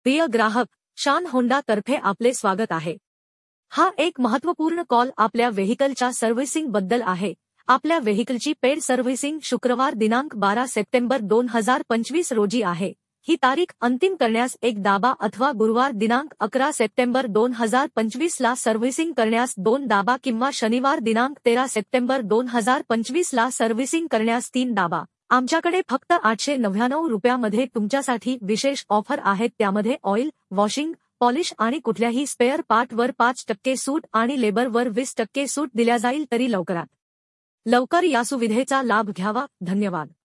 प्रिय ग्राहक, शान होंडा तर्फे आपले स्वागत आहे। हा एक महत्त्वपूर्ण कॉल आपल्या व्हेइकलच्या सर्व्हिसिंग बद्दल आहे। आपल्या व्हेइकलची पेड सर्व्हिसिंग शुक्रवार दिनांक 12 सप्टेंबर 2025 रोजी आहे। ही तारीख अंतिम करण्यास एक दाबा अथवा गुरुवार दिनांक 11 सप्टेंबर 2025 ला सर्व्हिसिंग करण्यास 2 दाबा किंवा शनिवार दिनांक 13 सप्टेंबर 2025 ला सर्व्हिसिंग करण्यास 3 दाबा। आमच्याकडे फक्त 899 रुपयामध्ये तुमच्यासाठी विशेष ऑफर आहेत, त्यामध्ये ऑइल, वॉशिंग, पॉलिश आणि कुठल्याही स्पेअर पार्टवर 5% सूट आणि लेबरवर 20% सूट दिल्या जाईल। तरी लवकरात लवकर या सुविधेचा लाभ घ्यावा। धन्यवाद।